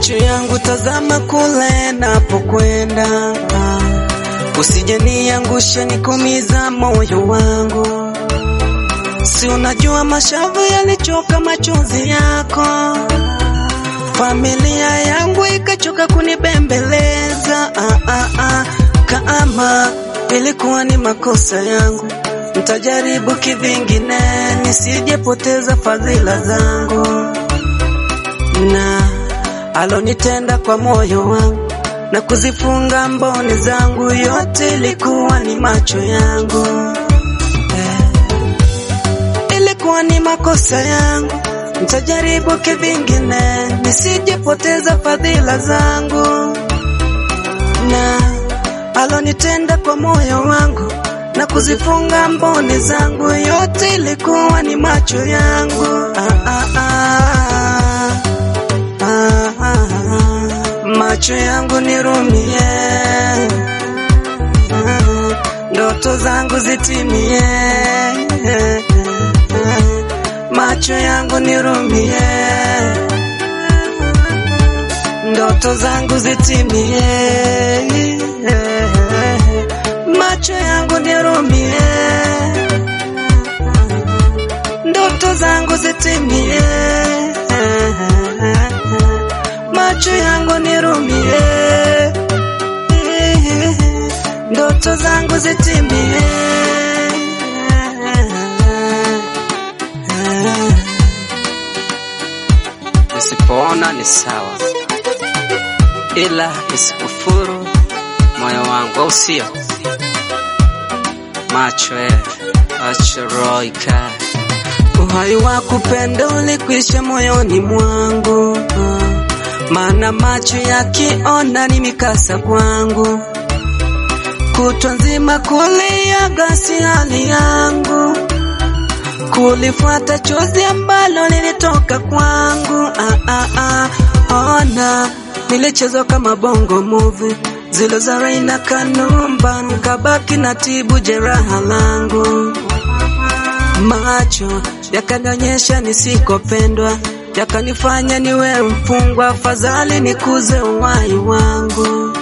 Macho yangu tazama kule napokwenda, usije niangushe nikumiza moyo wangu. Si unajua mashavu yalichoka machozi yako, familia yangu ikachoka kunibembeleza. Kama ilikuwa ni makosa yangu, nitajaribu kivingine nisijepoteza fadhila zangu. Na alonitenda kwa moyo wangu na kuzifunga mboni zangu, yote ilikuwa ni macho yangu. Ilikuwa ni makosa yangu, nitajaribu kivingine nisijepoteza fadhila zangu. Na alonitenda kwa moyo wangu na kuzifunga mboni zangu, yote ilikuwa ni macho yangu. Macho yangu nirumie, ndoto zangu zitimie. Macho yangu nirumie, ndoto zangu zitimie. Macho yangu nirumie, ndoto zangu zitimie. Macho yangu nirumie, ndoto zangu zitimie. Nisipoona ni sawa, ila isikufuru moyo wangu, au sio? Macho acha roho ikae. Uhai wa kupenda ulikwisha moyoni mwangu, maana macho yakiona ni mikasa kwangu. Kutwa nzima kuliaga si hali yangu, kulifuata chozi ambalo lilitoka kwangu. Ona nilichezwa kama bongo movie, zile za Raina Kanumba, nikabaki na tibu jeraha langu. Macho yakanionyesha nisikopendwa, yakanifanya niwe mfungwa, afadhali nikuze uhai wangu.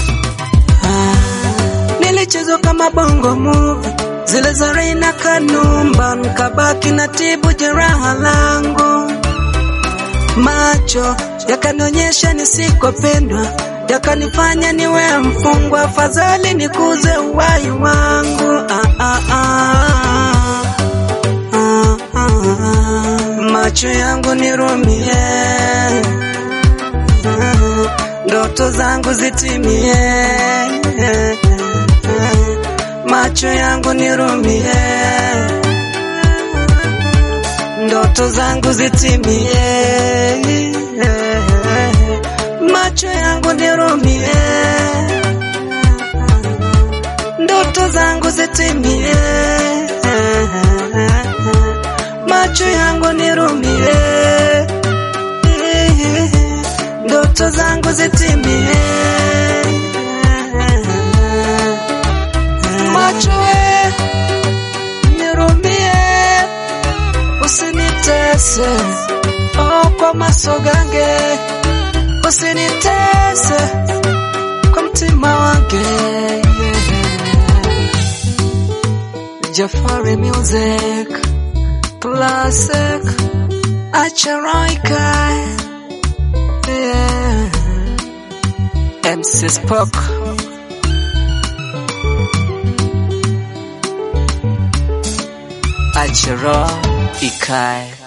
Nilichezwa kama bongo movie, zile za Raina Kanumba, nikabaki na tibu jeraha langu. Macho yakanionyesha nisikopendwa, yakanifanya niwe mfungwa, afadhali nikuze uhai wangu. Macho yangu nirumie, ndoto zangu zitimie. Macho yangu nirumie, ndoto zangu zitimie. Macho yangu nirumie, ndoto zangu zitimie. Macho yangu nirumie, ndoto zangu zitimie. Macho nirumie, usinitese kwa masogange, usinitese kwa mtima wange. Jafari Music Classic, acha roho ikae. MC Spock, acha roho ikae.